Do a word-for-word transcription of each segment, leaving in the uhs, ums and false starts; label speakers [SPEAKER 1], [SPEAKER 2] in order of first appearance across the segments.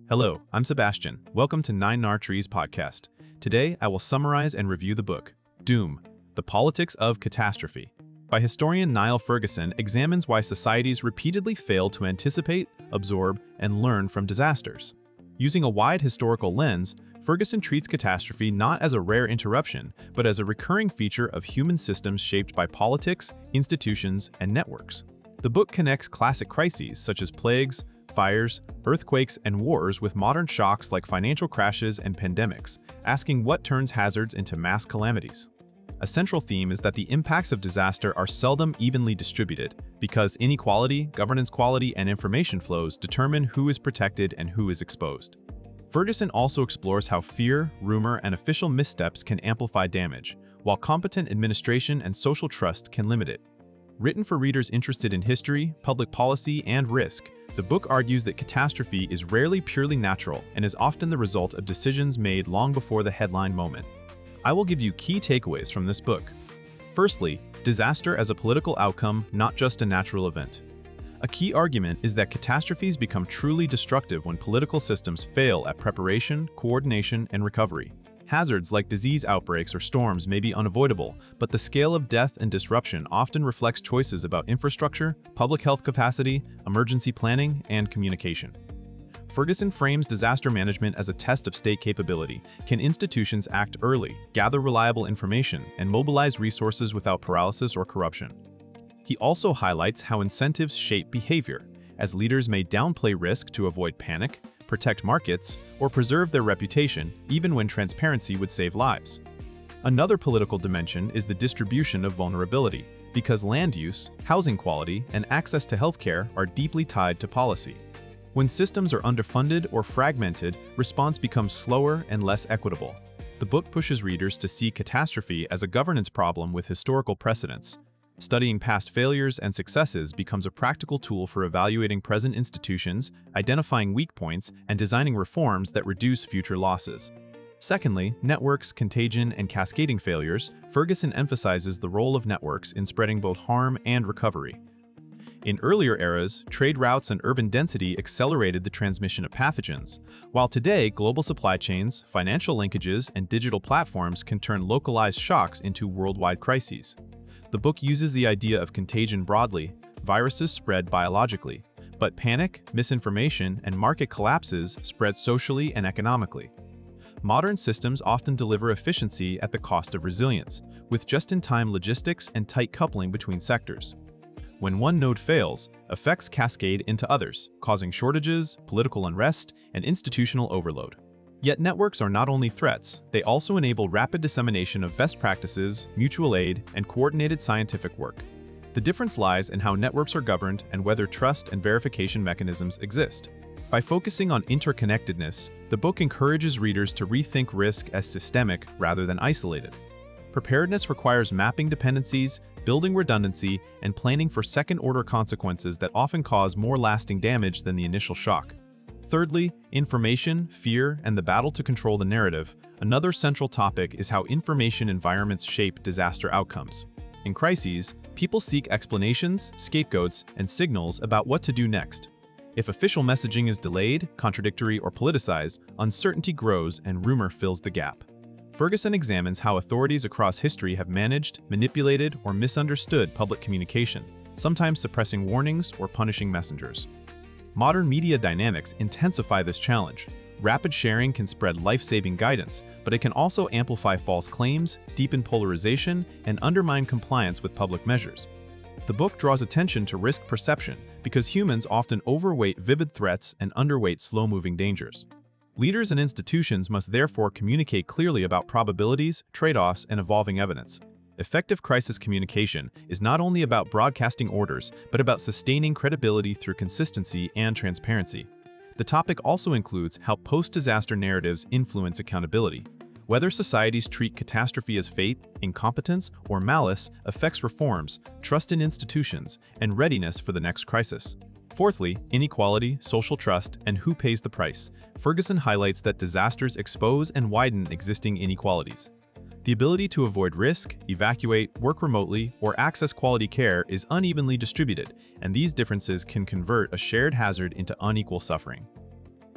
[SPEAKER 1] Hello, I'm Sebastian. Welcome to Nine Nar Trees podcast. Today, I will summarize and review the book, Doom, The Politics of Catastrophe, by historian Niall Ferguson examines why societies repeatedly fail to anticipate, absorb, and learn from disasters. Using a wide historical lens, Ferguson treats catastrophe not as a rare interruption, but as a recurring feature of human systems shaped by politics, institutions, and networks. The book connects classic crises such as plagues, fires, earthquakes, and wars with modern shocks like financial crashes and pandemics, asking what turns hazards into mass calamities. A central theme is that the impacts of disaster are seldom evenly distributed, because inequality, governance quality, and information flows determine who is protected and who is exposed. Ferguson also explores how fear, rumor, and official missteps can amplify damage, while competent administration and social trust can limit it. Written for readers interested in history, public policy, and risk, the book argues that catastrophe is rarely purely natural and is often the result of decisions made long before the headline moment. I will give you key takeaways from this book. Firstly, disaster as a political outcome, not just a natural event. A key argument is that catastrophes become truly destructive when political systems fail at preparation, coordination, and recovery. Hazards like disease outbreaks or storms may be unavoidable, but the scale of death and disruption often reflects choices about infrastructure, public health capacity, emergency planning, and communication. Ferguson frames disaster management as a test of state capability. Can institutions act early, gather reliable information, and mobilize resources without paralysis or corruption? He also highlights how incentives shape behavior, as leaders may downplay risk to avoid panic, protect markets, or preserve their reputation, even when transparency would save lives. Another political dimension is the distribution of vulnerability, because land use, housing quality, and access to healthcare are deeply tied to policy. When systems are underfunded or fragmented, response becomes slower and less equitable. The book pushes readers to see catastrophe as a governance problem with historical precedents. Studying past failures and successes becomes a practical tool for evaluating present institutions, identifying weak points, and designing reforms that reduce future losses. Secondly, networks, contagion, and cascading failures. Ferguson emphasizes the role of networks in spreading both harm and recovery. In earlier eras, trade routes and urban density accelerated the transmission of pathogens, while today global supply chains, financial linkages, and digital platforms can turn localized shocks into worldwide crises. The book uses the idea of contagion broadly. Viruses spread biologically, but panic, misinformation, and market collapses spread socially and economically. Modern systems often deliver efficiency at the cost of resilience, with just-in-time logistics and tight coupling between sectors. When one node fails, effects cascade into others, causing shortages, political unrest, and institutional overload. Yet networks are not only threats, they also enable rapid dissemination of best practices, mutual aid, and coordinated scientific work. The difference lies in how networks are governed and whether trust and verification mechanisms exist. By focusing on interconnectedness, the book encourages readers to rethink risk as systemic rather than isolated. Preparedness requires mapping dependencies, building redundancy, and planning for second-order consequences that often cause more lasting damage than the initial shock. Thirdly, information, fear, and the battle to control the narrative. Another central topic is how information environments shape disaster outcomes. In crises, people seek explanations, scapegoats, and signals about what to do next. If official messaging is delayed, contradictory, or politicized, uncertainty grows and rumor fills the gap. Ferguson examines how authorities across history have managed, manipulated, or misunderstood public communication, sometimes suppressing warnings or punishing messengers. Modern media dynamics intensify this challenge. Rapid sharing can spread life-saving guidance, but it can also amplify false claims, deepen polarization, and undermine compliance with public measures. The book draws attention to risk perception because humans often overweight vivid threats and underweight slow-moving dangers. Leaders and institutions must therefore communicate clearly about probabilities, trade-offs, and evolving evidence. Effective crisis communication is not only about broadcasting orders, but about sustaining credibility through consistency and transparency. The topic also includes how post-disaster narratives influence accountability. Whether societies treat catastrophe as fate, incompetence, or malice affects reforms, trust in institutions, and readiness for the next crisis. Fourthly, inequality, social trust, and who pays the price. Ferguson highlights that disasters expose and widen existing inequalities. The ability to avoid risk, evacuate, work remotely, or access quality care is unevenly distributed, and these differences can convert a shared hazard into unequal suffering.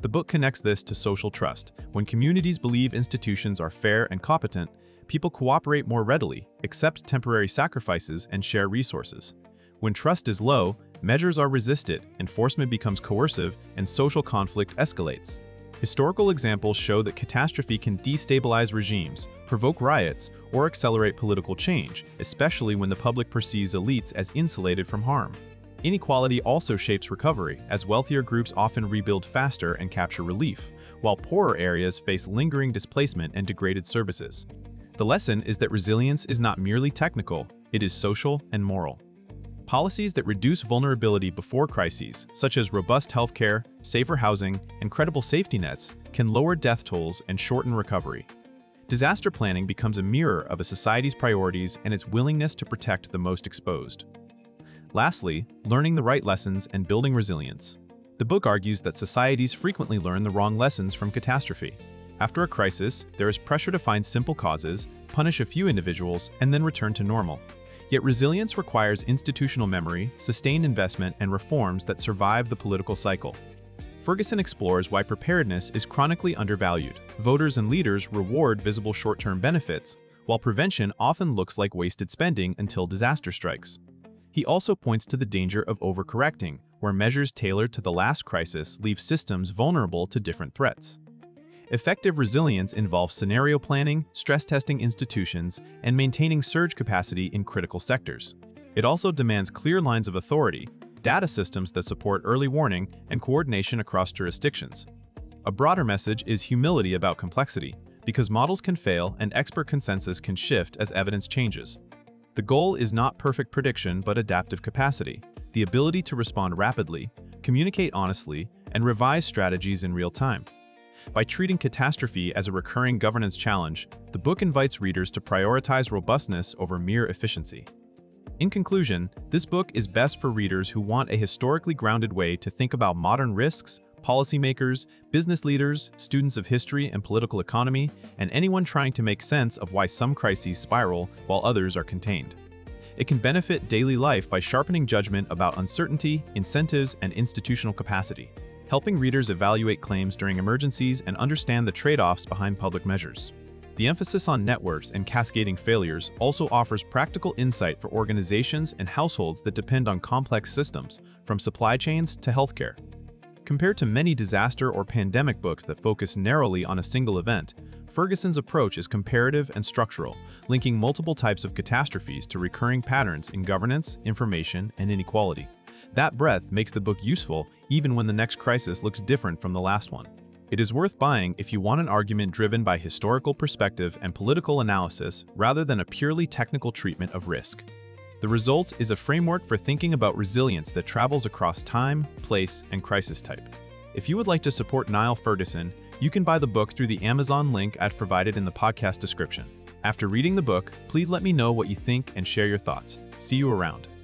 [SPEAKER 1] The book connects this to social trust. When communities believe institutions are fair and competent, people cooperate more readily, accept temporary sacrifices, and share resources. When trust is low, measures are resisted, enforcement becomes coercive, and social conflict escalates. Historical examples show that catastrophe can destabilize regimes, provoke riots, or accelerate political change, especially when the public perceives elites as insulated from harm. Inequality also shapes recovery, as wealthier groups often rebuild faster and capture relief, while poorer areas face lingering displacement and degraded services. The lesson is that resilience is not merely technical, it is social and moral. Policies that reduce vulnerability before crises, such as robust healthcare, safer housing, and credible safety nets, can lower death tolls and shorten recovery. Disaster planning becomes a mirror of a society's priorities and its willingness to protect the most exposed. Lastly, learning the right lessons and building resilience. The book argues that societies frequently learn the wrong lessons from catastrophe. After a crisis, there is pressure to find simple causes, punish a few individuals, and then return to normal. Yet resilience requires institutional memory, sustained investment, and reforms that survive the political cycle. Ferguson explores why preparedness is chronically undervalued. Voters and leaders reward visible short-term benefits, while prevention often looks like wasted spending until disaster strikes. He also points to the danger of overcorrecting, where measures tailored to the last crisis leave systems vulnerable to different threats. Effective resilience involves scenario planning, stress testing institutions, and maintaining surge capacity in critical sectors. It also demands clear lines of authority, data systems that support early warning, and coordination across jurisdictions. A broader message is humility about complexity, because models can fail and expert consensus can shift as evidence changes. The goal is not perfect prediction but adaptive capacity, the ability to respond rapidly, communicate honestly, and revise strategies in real time. By treating catastrophe as a recurring governance challenge, the book invites readers to prioritize robustness over mere efficiency. In conclusion, this book is best for readers who want a historically grounded way to think about modern risks, policymakers, business leaders, students of history and political economy, and anyone trying to make sense of why some crises spiral while others are contained. It can benefit daily life by sharpening judgment about uncertainty, incentives, and institutional capacity, helping readers evaluate claims during emergencies and understand the trade-offs behind public measures. The emphasis on networks and cascading failures also offers practical insight for organizations and households that depend on complex systems, from supply chains to healthcare. Compared to many disaster or pandemic books that focus narrowly on a single event, Ferguson's approach is comparative and structural, linking multiple types of catastrophes to recurring patterns in governance, information, and inequality. That breadth makes the book useful even when the next crisis looks different from the last one. It is worth buying if you want an argument driven by historical perspective and political analysis rather than a purely technical treatment of risk. The result is a framework for thinking about resilience that travels across time, place, and crisis type. If you would like to support Niall Ferguson, you can buy the book through the Amazon link I've provided in the podcast description. After reading the book, please let me know what you think and share your thoughts. See you around.